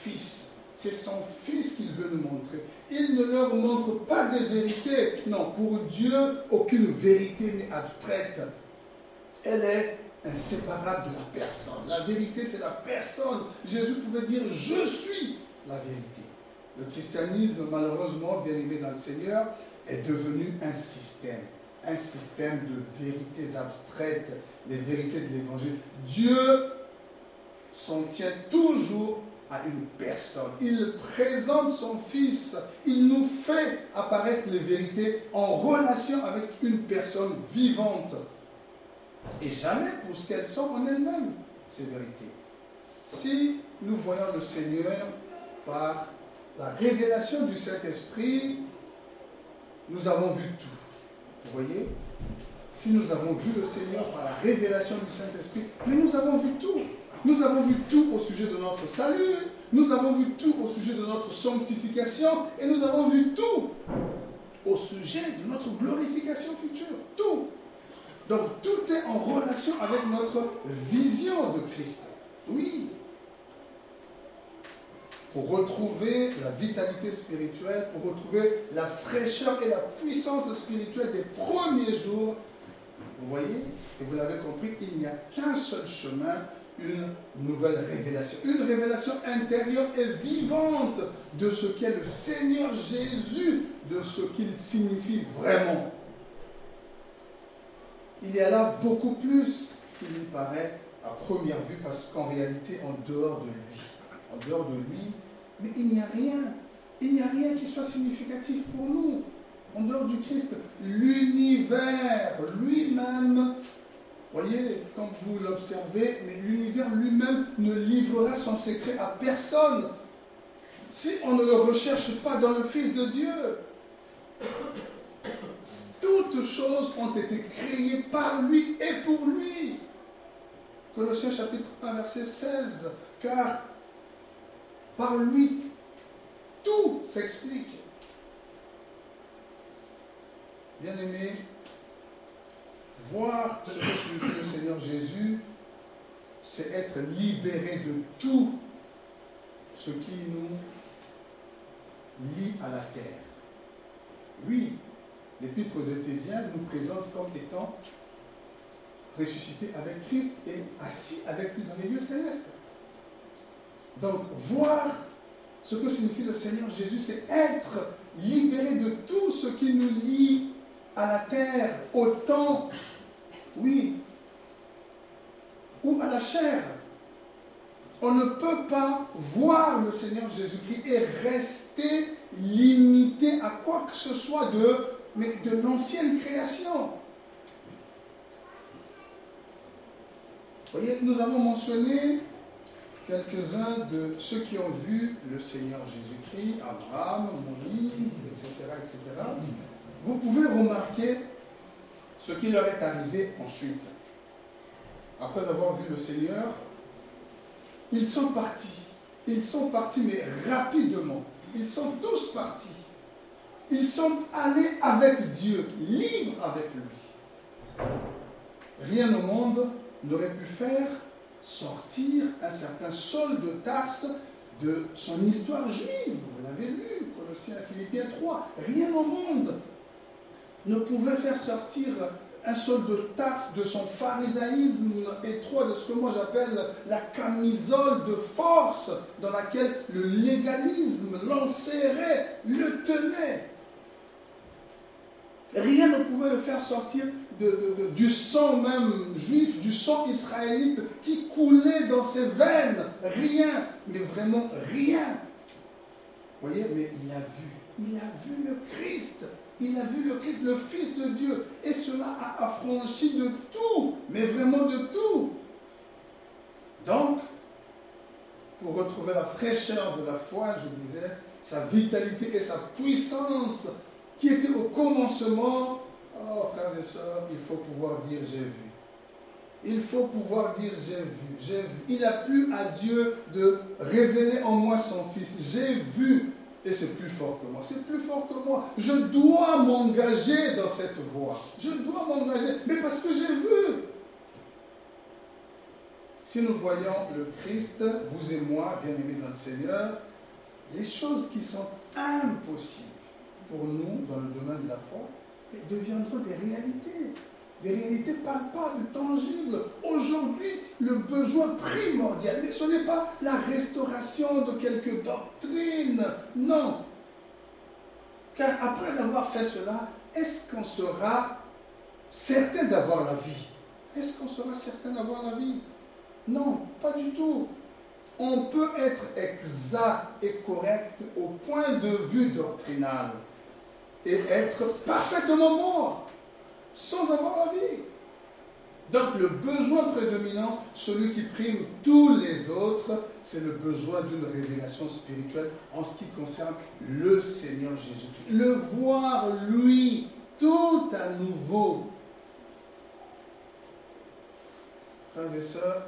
Fils. C'est son Fils qu'il veut nous montrer. Il ne leur montre pas des vérités. Non, pour Dieu, aucune vérité n'est abstraite. Elle est inséparable de la personne. La vérité, c'est la personne. Jésus pouvait dire « Je suis la vérité ». Le christianisme, malheureusement, bien aimé dans le Seigneur, est devenu un système de vérités abstraites, les vérités de l'Évangile. Dieu s'en tient toujours à une personne. Il présente son Fils. Il nous fait apparaître les vérités en relation avec une personne vivante. Et jamais pour ce qu'elles sont en elles-mêmes, ces vérités. Si nous voyons le Seigneur par la révélation du Saint-Esprit, nous avons vu tout. Vous voyez? Si nous avons vu le Seigneur par la révélation du Saint-Esprit, mais nous avons vu tout. Nous avons vu tout au sujet de notre salut, nous avons vu tout au sujet de notre sanctification, et nous avons vu tout au sujet de notre glorification future. Tout. Donc tout est en relation avec notre vision de Christ. Oui. Pour retrouver la vitalité spirituelle, pour retrouver la fraîcheur et la puissance spirituelle des premiers jours, vous voyez, et vous l'avez compris, il n'y a qu'un seul chemin, une nouvelle révélation. Une révélation intérieure et vivante de ce qu'est le Seigneur Jésus, de ce qu'il signifie vraiment. Il y a là beaucoup plus qu'il lui paraît à première vue, parce qu'en réalité, en dehors de lui, mais il n'y a rien qui soit significatif pour nous. En dehors du Christ, l'univers lui-même, voyez, quand vous l'observez, mais l'univers lui-même ne livrera son secret à personne si on ne le recherche pas dans le Fils de Dieu. Toutes choses ont été créées par lui et pour lui. Colossiens chapitre 1, verset 16. Car par lui, tout s'explique. Bien-aimés, voir ce que signifie le Seigneur Jésus, c'est être libéré de tout ce qui nous lie à la terre. Oui, l'Épître aux Éphésiens nous présente comme étant ressuscités avec Christ et assis avec lui dans les lieux célestes. Donc, voir ce que signifie le Seigneur Jésus, c'est être libéré de tout ce qui nous lie à la terre, au temps, oui, ou à la chair. On ne peut pas voir le Seigneur Jésus-Christ et rester limité à quoi que ce soit de l'ancienne création. Vous voyez, nous avons mentionné quelques-uns de ceux qui ont vu le Seigneur Jésus-Christ, Abraham, Moïse, etc., etc. Vous pouvez remarquer ce qui leur est arrivé ensuite. Après avoir vu le Seigneur, ils sont partis. Ils sont partis, mais rapidement. Ils sont tous partis. Ils sont allés avec Dieu, libres avec lui. Rien au monde n'aurait pu faire sortir un certain Saul de Tarse de son histoire juive. Vous l'avez lu, Colossiens, Philippiens 3. Rien au monde ne pouvait faire sortir un Saul de Tarse de son pharisaïsme étroit, de ce que moi j'appelle la camisole de force dans laquelle le légalisme l'enserrait, le tenait. Rien ne pouvait le faire sortir du sang même juif, du sang israélite qui coulait dans ses veines. Rien, mais vraiment rien. Vous voyez, mais il a vu le Christ. Il a vu le Christ, le Fils de Dieu. Et cela a affranchi de tout, mais vraiment de tout. Donc, pour retrouver la fraîcheur de la foi, je disais, sa vitalité et sa puissance qui était au commencement, oh frères et sœurs, il faut pouvoir dire j'ai vu. Il faut pouvoir dire j'ai vu, j'ai vu. Il a plu à Dieu de révéler en moi son Fils. J'ai vu. Et c'est plus fort que moi. C'est plus fort que moi. Je dois m'engager dans cette voie. Je dois m'engager. Mais parce que j'ai vu. Si nous voyons le Christ, vous et moi, bien-aimés dans le Seigneur, les choses qui sont impossibles pour nous dans le domaine de la foi deviendront des réalités palpables, tangibles. Aujourd'hui, le besoin primordial, mais ce n'est pas la restauration de quelques doctrines, non. Car après avoir fait cela, est-ce qu'on sera certain d'avoir la vie? Est-ce qu'on sera certain d'avoir la vie? Non, pas du tout. On peut être exact et correct au point de vue doctrinal et être parfaitement mort sans avoir la vie. Donc le besoin prédominant, celui qui prime tous les autres, c'est le besoin d'une révélation spirituelle en ce qui concerne le Seigneur Jésus-Christ. Le voir, lui, tout à nouveau. Frères et sœurs,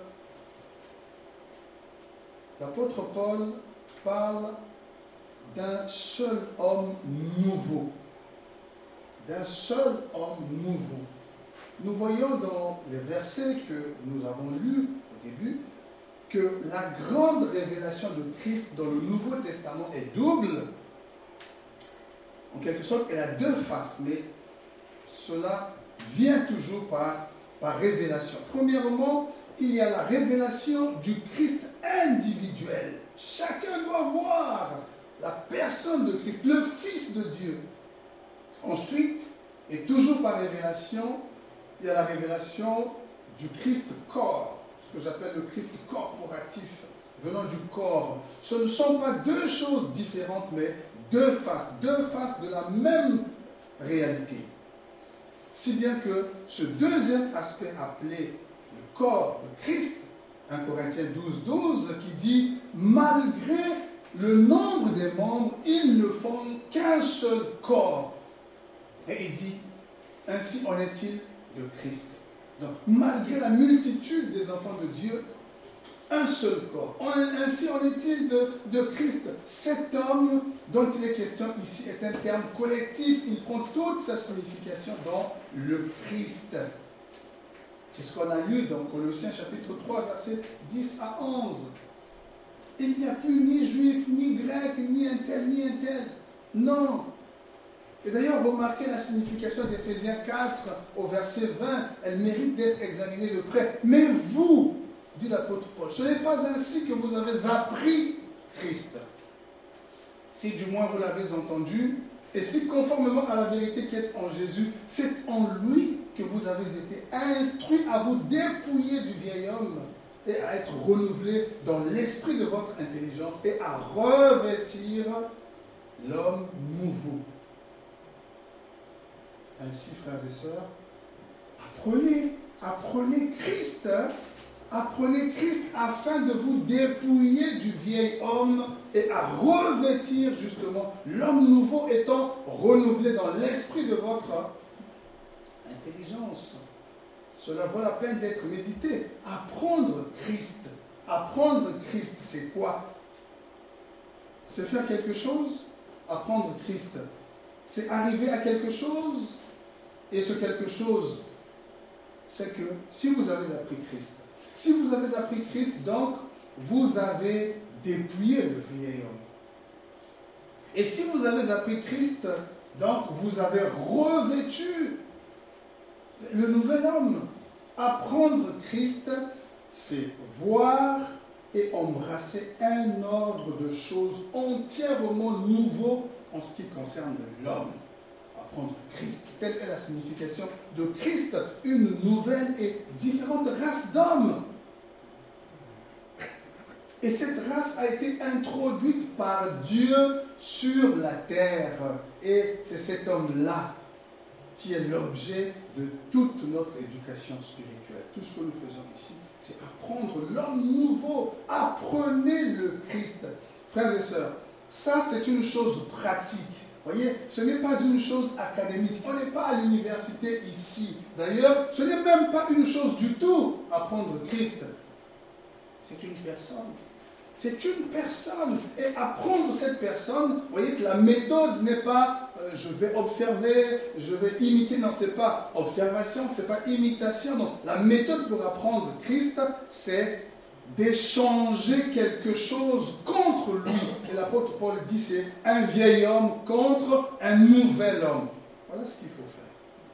l'apôtre Paul parle d'un seul homme nouveau. D'un seul homme nouveau. Nous voyons dans les versets que nous avons lus au début que la grande révélation de Christ dans le Nouveau Testament est double. En quelque sorte, elle a deux faces, mais cela vient toujours par révélation. Premièrement, il y a la révélation du Christ individuel. Chacun doit voir la personne de Christ, le Fils de Dieu. Ensuite, et toujours par révélation, il y a la révélation du Christ corps, ce que j'appelle le Christ corporatif, venant du corps. Ce ne sont pas deux choses différentes, mais deux faces de la même réalité. Si bien que ce deuxième aspect appelé le corps de Christ, 1 Corinthiens 12, qui dit « Malgré le nombre des membres, ils ne forment qu'un seul corps. » Et il dit « Ainsi en est-il de Christ. » Donc, malgré la multitude des enfants de Dieu, un seul corps. Ainsi en est-il de Christ. Cet homme dont il est question ici est un terme collectif. Il prend toute sa signification dans le Christ. C'est ce qu'on a lu dans Colossiens chapitre 3, versets 10 à 11. Il n'y a plus ni juif, ni grec, ni un tel, ni un tel. Non. Et d'ailleurs, remarquez la signification d'Éphésiens 4 au verset 20. Elle mérite d'être examinée de près. Mais vous, dit l'apôtre Paul, ce n'est pas ainsi que vous avez appris Christ. Si du moins vous l'avez entendu, et si conformément à la vérité qui est en Jésus, c'est en lui que vous avez été instruits à vous dépouiller du vieil homme et à être renouvelés dans l'esprit de votre intelligence et à revêtir l'homme nouveau. Ainsi, frères et sœurs, apprenez Christ. Apprenez Christ afin de vous dépouiller du vieil homme et à revêtir justement l'homme nouveau étant renouvelé dans l'esprit de votre intelligence. Cela vaut la peine d'être médité. Apprendre Christ. Apprendre Christ, c'est quoi? C'est faire quelque chose. Apprendre Christ, c'est arriver à quelque chose. Et ce quelque chose, c'est que si vous avez appris Christ, si vous avez appris Christ, donc vous avez dépouillé le vieil homme. Et si vous avez appris Christ, donc vous avez revêtu le nouvel homme. Apprendre Christ, c'est voir et embrasser un ordre de choses entièrement nouveau en ce qui concerne l'homme. Apprendre Christ, telle est la signification de Christ, une nouvelle et différente race d'hommes. Et cette race a été introduite par Dieu sur la terre. Et c'est cet homme-là qui est l'objet de toute notre éducation spirituelle. Tout ce que nous faisons ici, c'est apprendre l'homme nouveau. Apprenez le Christ. Frères et sœurs, ça c'est une chose pratique. Voyez, ce n'est pas une chose académique. On n'est pas à l'université ici. D'ailleurs, ce n'est même pas une chose du tout, apprendre Christ. C'est une personne. C'est une personne. Et apprendre cette personne, vous voyez que la méthode n'est pas je vais observer, je vais imiter. Non, ce n'est pas observation, ce n'est pas imitation. Non, la méthode pour apprendre Christ, c'est d'échanger quelque chose contre lui. Et l'apôtre Paul dit c'est un vieil homme contre un nouvel homme. Voilà ce qu'il faut faire.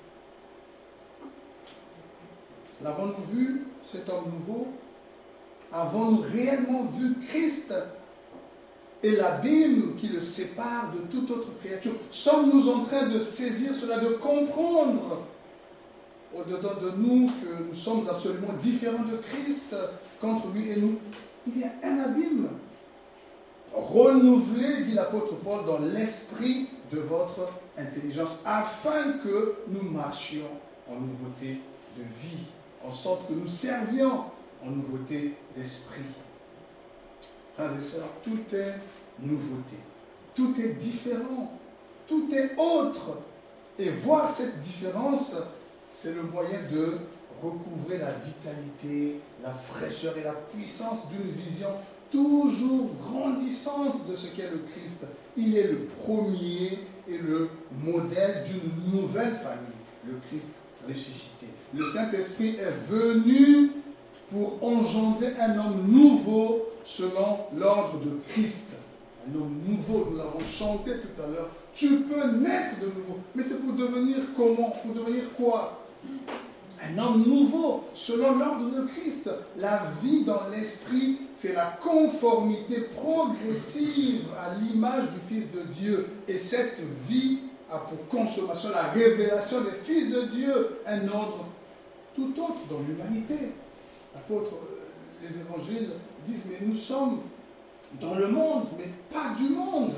L'avons-nous vu, cet homme nouveau? Avons-nous réellement vu Christ et l'abîme qui le sépare de toute autre créature? Sommes-nous en train de saisir cela, de comprendre au-dedans de nous que nous sommes absolument différents de Christ, qu'entre lui et nous, il y a un abîme. Renouvelez, dit l'apôtre Paul, dans l'esprit de votre intelligence, afin que nous marchions en nouveauté de vie, en sorte que nous servions en nouveauté d'esprit. Frères et sœurs, tout est nouveauté, tout est différent, tout est autre. Et voir cette différence, c'est le moyen de recouvrer la vitalité, la fraîcheur et la puissance d'une vision toujours grandissante de ce qu'est le Christ. Il est le premier et le modèle d'une nouvelle famille, le Christ ressuscité. Le Saint-Esprit est venu pour engendrer un homme nouveau selon l'ordre de Christ. Un homme nouveau, nous l'avons chanté tout à l'heure. Tu peux naître de nouveau. Mais c'est pour devenir comment? Pour devenir quoi? Un homme nouveau, selon l'ordre de Christ. La vie dans l'esprit, c'est la conformité progressive à l'image du Fils de Dieu. Et cette vie a pour consommation la révélation des fils de Dieu, un ordre tout autre dans l'humanité. L'apôtre, les évangiles disent, mais nous sommes dans le monde, mais pas du monde.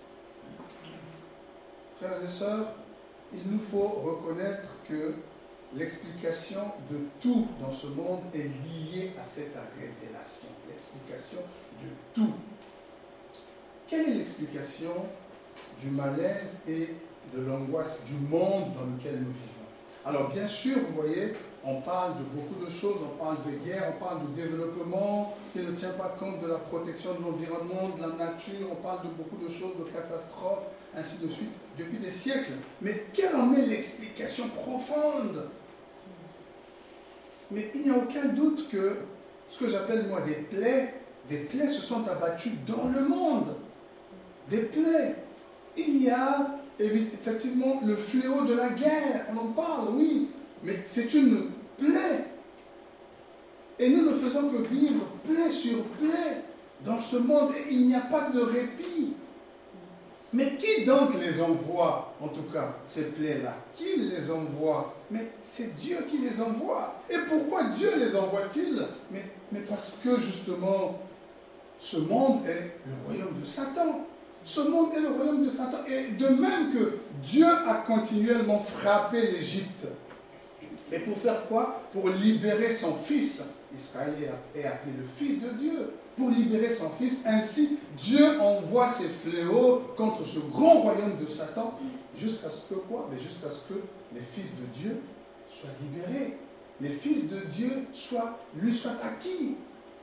Frères et sœurs, il nous faut reconnaître que l'explication de tout dans ce monde est liée à cette révélation. L'explication de tout. Quelle est l'explication du malaise et de l'angoisse du monde dans lequel nous vivons? Alors bien sûr, vous voyez, on parle de beaucoup de choses, on parle de guerre, on parle de développement qui ne tient pas compte de la protection de l'environnement, de la nature, on parle de beaucoup de choses, de catastrophes, ainsi de suite, depuis des siècles. Mais quelle en est l'explication profonde? Mais il n'y a aucun doute que ce que j'appelle moi des plaies se sont abattues dans le monde. Des plaies. Il y a effectivement le fléau de la guerre, on en parle, oui, mais c'est une plaie. Et nous ne faisons que vivre plaie sur plaie dans ce monde et il n'y a pas de répit. Mais qui donc les envoie, en tout cas, ces plaies-là? Qui les envoie? Mais c'est Dieu qui les envoie. Et pourquoi Dieu les envoie-t-il? Mais parce que justement, ce monde est le royaume de Satan. Ce monde est le royaume de Satan. Et de même que Dieu a continuellement frappé l'Égypte. Et pour faire quoi? Pour libérer son fils. Israël est appelé le fils de Dieu. Pour libérer son fils, ainsi Dieu envoie ses fléaux contre ce grand royaume de Satan, jusqu'à ce que quoi? Mais jusqu'à ce que les fils de Dieu soient libérés. Les fils de Dieu lui soient acquis.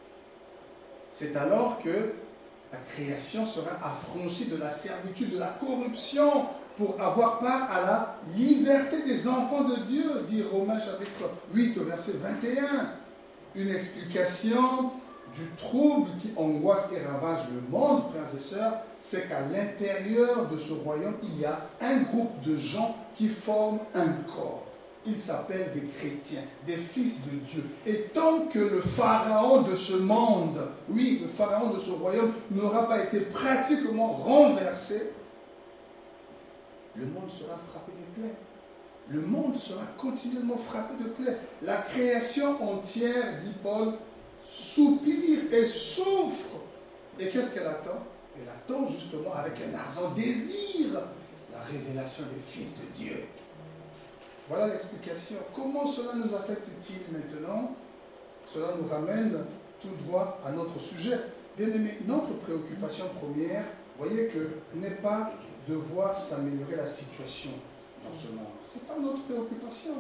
C'est alors que la création sera affranchie de la servitude, de la corruption, pour avoir part à la liberté des enfants de Dieu, dit Romains chapitre 8 au verset 21. Une explication du trouble qui angoisse et ravage le monde, frères et sœurs, c'est qu'à l'intérieur de ce royaume, il y a un groupe de gens qui forment un corps. Ils s'appellent des chrétiens, des fils de Dieu. Et tant que le pharaon de ce monde, oui, le pharaon de ce royaume, n'aura pas été pratiquement renversé, le monde sera frappé de plaies. Le monde sera continuellement frappé de plaies. La création entière, dit Paul, soupire et souffre. Et qu'est-ce qu'elle attend? Elle attend justement avec un ardent désir la révélation des fils de Dieu. Voilà l'explication. Comment cela nous affecte-t-il maintenant? Cela nous ramène tout droit à notre sujet. Bien aimé, notre préoccupation première, voyez que n'est pas de voir s'améliorer la situation dans ce monde. Ce n'est pas notre préoccupation.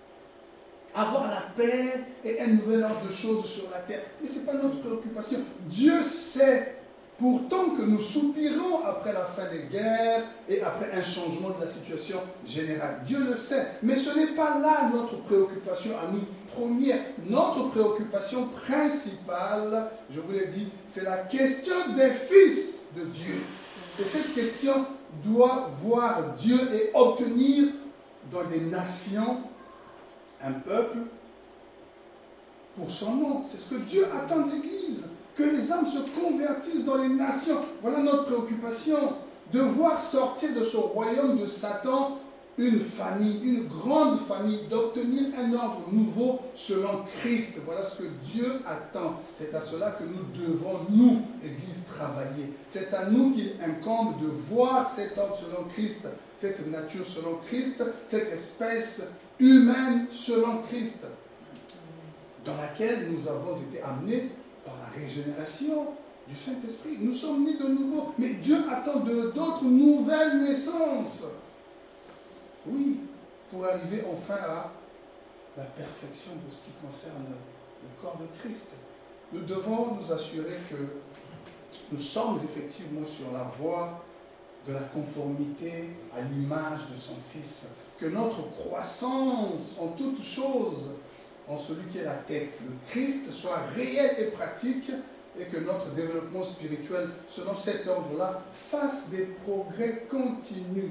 Avoir la paix et un nouvel ordre de choses sur la terre. Mais ce n'est pas notre préoccupation. Dieu sait Pourtant que nous soupirons après la fin des guerres et après un changement de la situation générale. Dieu le sait, mais ce n'est pas là notre préoccupation à nous première. Notre préoccupation principale, je vous l'ai dit, c'est la question des fils de Dieu. Et cette question doit voir Dieu et obtenir dans des nations un peuple pour son nom. C'est ce que Dieu attend de l'Église. Que les âmes se convertissent dans les nations. Voilà notre préoccupation. De voir sortir de ce royaume de Satan une famille, une grande famille, d'obtenir un ordre nouveau selon Christ. Voilà ce que Dieu attend. C'est à cela que nous devons, nous, Église, travailler. C'est à nous qu'il incombe de voir cet ordre selon Christ, cette nature selon Christ, cette espèce humaine selon Christ, dans laquelle nous avons été amenés par la régénération du Saint-Esprit. Nous sommes nés de nouveau, mais Dieu attend d'autres nouvelles naissances. Oui, pour arriver enfin à la perfection de ce qui concerne le corps de Christ. Nous devons nous assurer que nous sommes effectivement sur la voie de la conformité à l'image de son Fils. Que notre croissance en toutes choses, en celui qui est la tête, le Christ, soit réel et pratique, et que notre développement spirituel, selon cet ordre-là, fasse des progrès continus.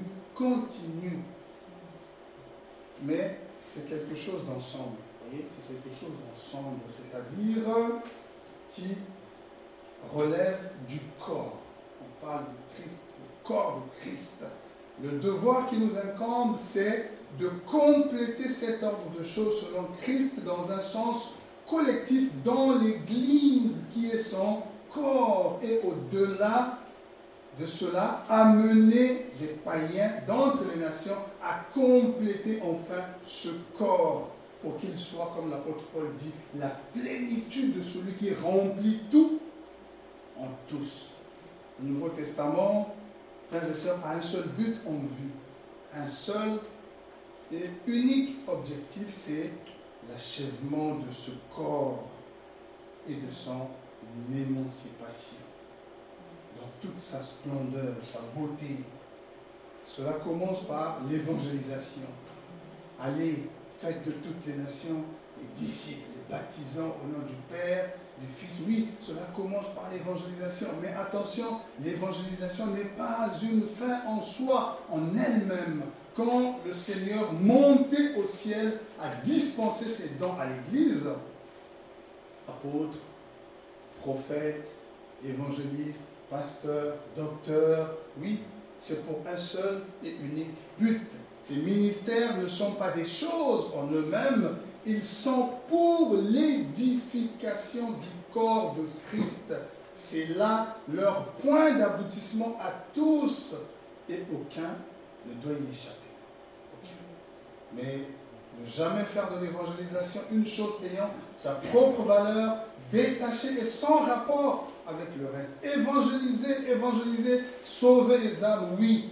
Mais c'est quelque chose d'ensemble. Vous voyez, c'est quelque chose d'ensemble, c'est-à-dire qui relève du corps. On parle du Christ, du corps de Christ. Le devoir qui nous incombe, c'est de compléter cet ordre de choses selon Christ dans un sens collectif dans l'Église qui est son corps. Et au-delà de cela, amener les païens d'entre les nations à compléter enfin ce corps pour qu'il soit, comme l'apôtre Paul dit, la plénitude de celui qui remplit tout en tous. Le Nouveau Testament, frères et sœurs, a un seul but en vue, un seul et unique objectif, c'est l'achèvement de ce corps et de son émancipation dans toute sa splendeur, sa beauté. Cela commence par l'évangélisation. Allez, faites de toutes les nations les disciples, les baptisant au nom du Père, du Fils. Oui, cela commence par l'évangélisation. Mais attention, l'évangélisation n'est pas une fin en soi, en elle-même. Quand le Seigneur montait au ciel à dispenser ses dons à l'Église, apôtres, prophètes, évangélistes, pasteurs, docteurs, oui, c'est pour un seul et unique but. Ces ministères ne sont pas des choses en eux-mêmes, ils sont pour l'édification du corps de Christ. C'est là leur point d'aboutissement à tous, et aucun ne doit y échapper. Mais ne jamais faire de l'évangélisation une chose ayant sa propre valeur, détachée et sans rapport avec le reste. Évangéliser, sauver les âmes, oui.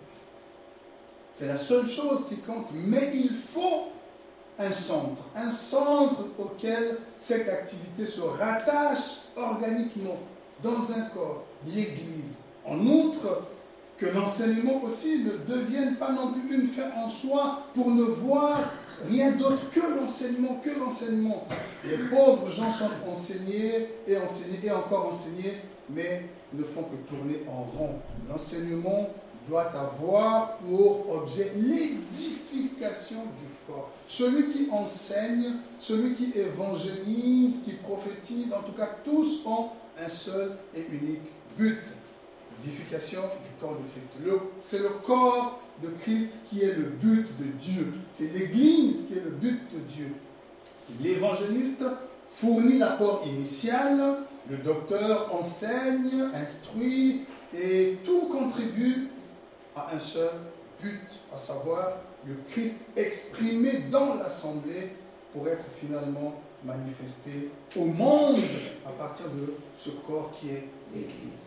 C'est la seule chose qui compte. Mais il faut un centre auquel cette activité se rattache organiquement dans un corps, l'Église. En outre, que l'enseignement aussi ne devienne pas non plus une fin en soi pour ne voir rien d'autre que l'enseignement. Les pauvres gens sont enseignés et encore enseignés, mais ne font que tourner en rond. L'enseignement doit avoir pour objet l'édification du corps. Celui qui enseigne, celui qui évangélise, qui prophétise, en tout cas tous ont un seul et unique but. L'édification du corps de Christ. C'est le corps de Christ qui est le but de Dieu. C'est l'Église qui est le but de Dieu. L'évangéliste fournit l'apport initial, le docteur enseigne, instruit, et tout contribue à un seul but, à savoir le Christ exprimé dans l'assemblée pour être finalement manifesté au monde à partir de ce corps qui est l'Église.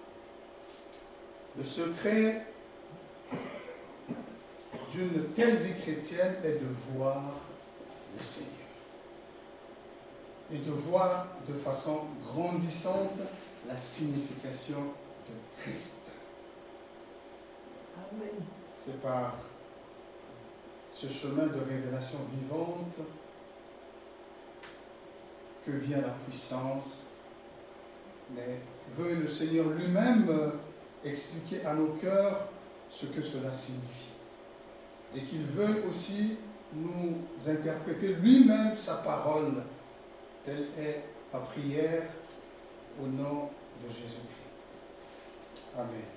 Le secret d'une telle vie chrétienne est de voir le Seigneur et de voir de façon grandissante la signification de Christ. Amen. C'est par ce chemin de révélation vivante que vient la puissance. Mais veut le Seigneur lui-même expliquer à nos cœurs ce que cela signifie. Et qu'il veuille aussi nous interpréter lui-même sa parole. Telle est ma prière au nom de Jésus-Christ. Amen.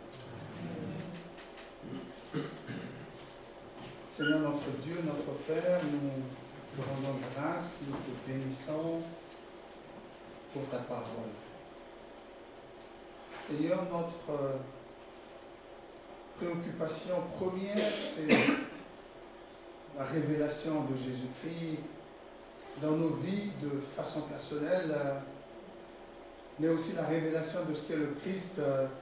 Seigneur notre Dieu, notre Père, nous te rendons grâce, nous te bénissons pour ta parole. Seigneur, notre préoccupation première, c'est la révélation de Jésus-Christ dans nos vies de façon personnelle, mais aussi la révélation de ce qu'est le Christ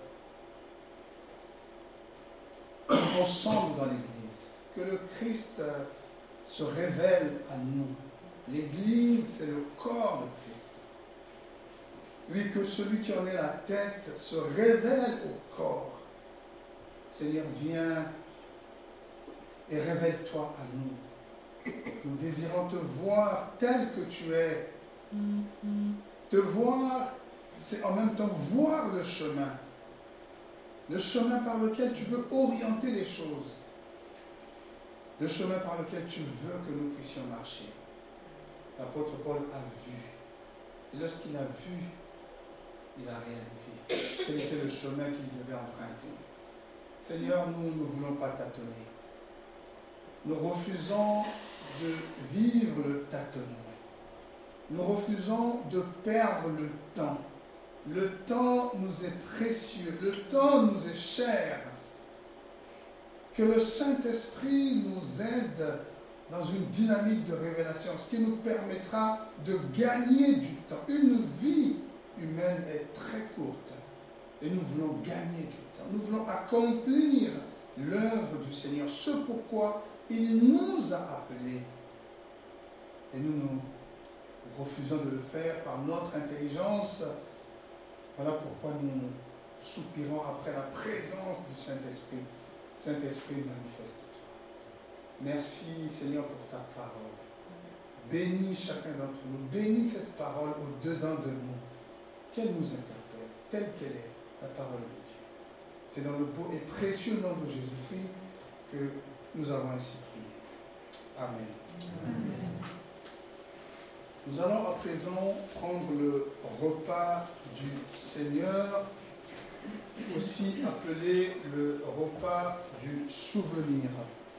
ensemble dans l'Église. Que le Christ se révèle à nous. L'Église, c'est le corps de Christ. Oui, que celui qui en est la tête se révèle au corps. Seigneur, viens et révèle-toi à nous. Nous désirons te voir tel que tu es. Te voir, c'est en même temps voir le chemin par lequel tu veux orienter les choses, le chemin par lequel tu veux que nous puissions marcher. L'apôtre Paul a vu. Et lorsqu'il a vu, il a réalisé quel était le chemin qu'il devait emprunter. Seigneur, nous ne voulons pas tâtonner. Nous refusons de vivre le tâtonnement. Nous refusons de perdre le temps. Le temps nous est précieux. Le temps nous est cher. Que le Saint-Esprit nous aide dans une dynamique de révélation, ce qui nous permettra de gagner du temps. Une vie humaine est très courte et nous voulons gagner du temps. Nous voulons accomplir l'œuvre du Seigneur, ce pourquoi il nous a appelés. Et nous refusons de le faire par notre intelligence. Voilà pourquoi nous soupirons après la présence du Saint-Esprit. Saint-Esprit, manifeste-toi. Merci Seigneur pour ta parole. Bénis chacun d'entre nous. Bénis cette parole au-dedans de nous. Qu'elle nous interpelle, telle qu'elle est, la parole de Dieu. C'est dans le beau et précieux nom de Jésus-Christ que nous avons ainsi prié. Amen. Amen. Nous allons à présent prendre le repas du Seigneur, aussi appelé le repas du souvenir.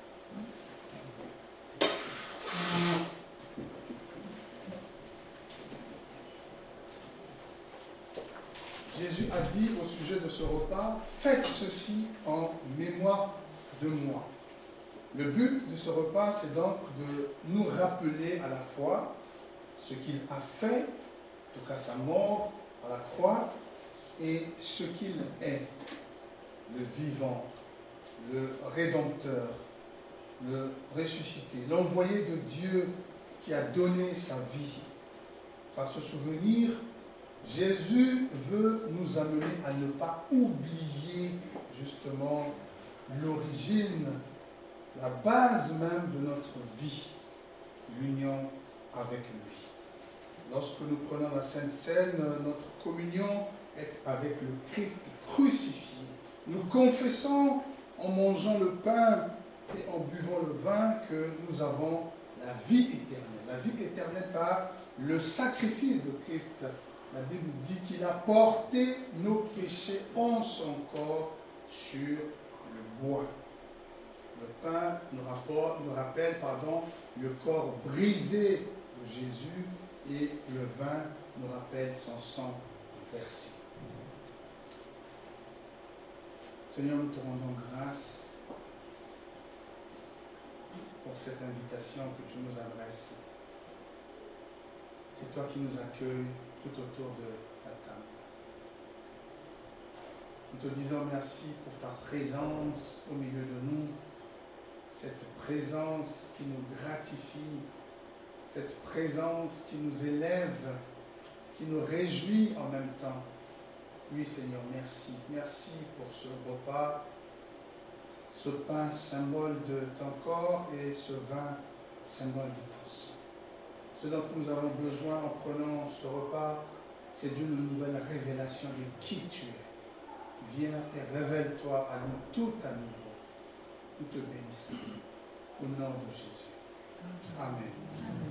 Jésus a dit au sujet de ce repas, faites ceci en mémoire de moi. Le but de ce repas, c'est donc de nous rappeler à la fois ce qu'il a fait, en tout cas sa mort à la croix, et ce qu'il est, le vivant, le rédempteur, le ressuscité, l'envoyé de Dieu qui a donné sa vie. Par ce souvenir, Jésus veut nous amener à ne pas oublier justement l'origine, la base même de notre vie, l'union avec lui. Lorsque nous prenons la Sainte Seine, notre communion est avec le Christ crucifié. Nous confessons en mangeant le pain et en buvant le vin que nous avons la vie éternelle. La vie éternelle par le sacrifice de Christ. La Bible dit qu'il a porté nos péchés en son corps sur le bois. Le pain nous rappelle le corps brisé de Jésus et le vin nous rappelle son sang versé. Seigneur, nous te rendons grâce pour cette invitation que tu nous adresses. C'est toi qui nous accueilles tout autour de ta table. Nous te disons merci pour ta présence au milieu de nous, cette présence qui nous gratifie, cette présence qui nous élève, qui nous réjouit en même temps. Oui, Seigneur, merci. Merci pour ce repas, ce pain symbole de ton corps et ce vin symbole de ton sang. Ce dont nous avons besoin en prenant ce repas, c'est d'une nouvelle révélation de qui tu es. Viens et révèle-toi à nous tout à nouveau. Nous te bénissons. Au nom de Jésus. Amen.